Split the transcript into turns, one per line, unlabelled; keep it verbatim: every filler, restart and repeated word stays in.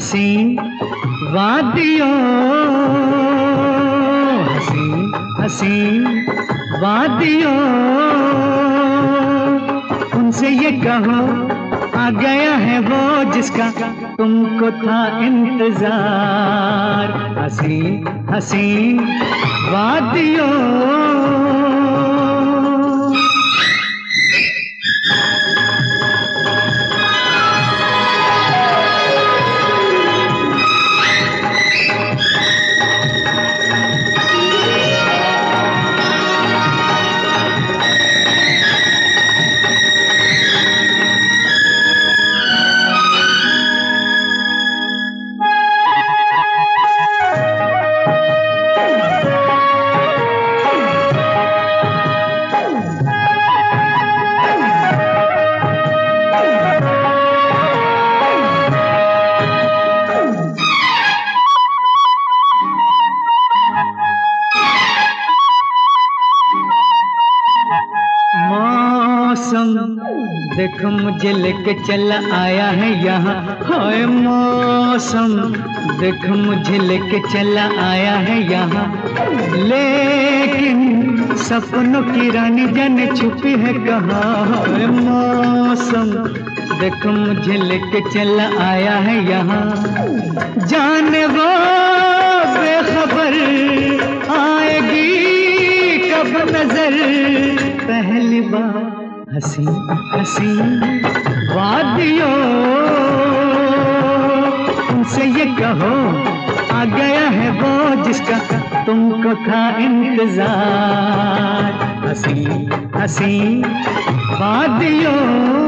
हसीन वादियों, हसीन हसीन वादियों, उनसे ये कहो आ गया है वो जिसका तुमको था इंतजार। हसीन हसीन वादियों। मौसम देखो मुझे लेके चला आया है यहाँ। हाय मौसम देखो मुझे लेके चला आया है यहाँ, लेकिन सपनों की रानी जाने छुपी है कहाँ। हाय मौसम देखो मुझे लेके चला आया है यहाँ, जाने वो बेखबर आएगी कब नजर पहली बार। हसीन हसीन वादियों, उनसे ये कहो आ गया है वो जिसका तुमको था इंतजार। हसीन हसीन वादियों।